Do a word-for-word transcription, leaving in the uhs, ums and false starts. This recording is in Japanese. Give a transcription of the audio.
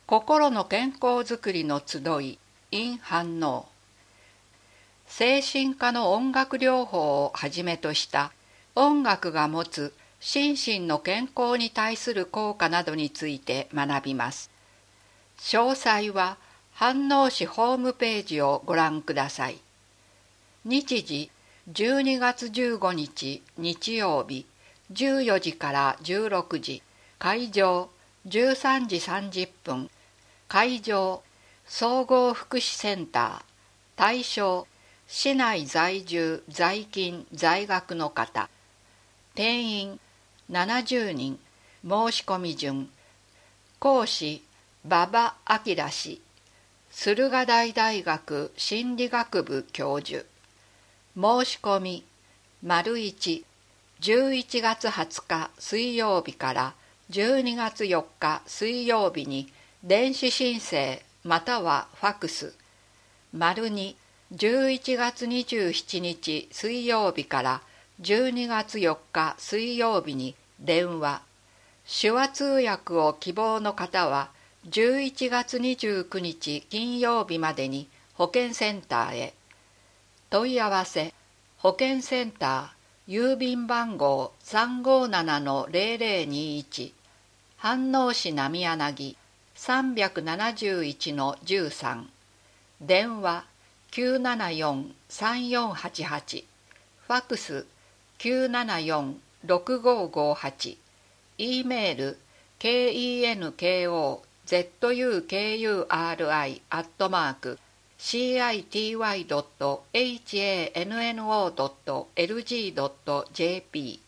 心の健康づくりの集い in 反応。精神科の音楽療法をはじめとした音楽が持つ心身の健康に対する効果などについて学びます。詳細は飯能市ホームページをご覧ください。日時じゅうにがつじゅうごにち日曜日じゅうよじからじゅうろくじ、会場じゅうさんじさんじゅっぷん、会場総合福祉センター、対象市内在住在勤在学の方、定員ななじゅうにん、申し込み順、講師馬場明氏、駿河台大学心理学部教授。申し込み丸一、じゅういちがつはつか水曜日からじゅうにがつよっか水曜日に電子申請またはファクス。丸に、じゅういちがつにじゅうしちにち水曜日からじゅうにがつよっか水曜日に電話。手話通訳を希望の方はじゅういちがつにじゅうくにち金曜日までに保健センターへ。問い合わせ保健センター郵便番号 さんごーななのぜろぜろにいち、飯能市浪柳 さんなないちのじゅうさん、電話きゅうななよんさんよんはちはち、ファクスきゅうななよんろくごごはち、E メール ケーイーエヌケーオーゼットユーケーユーアールアイ アットマーク シーアイティーワイドットエイチエーエヌエヌオードットエルジードットジェーピー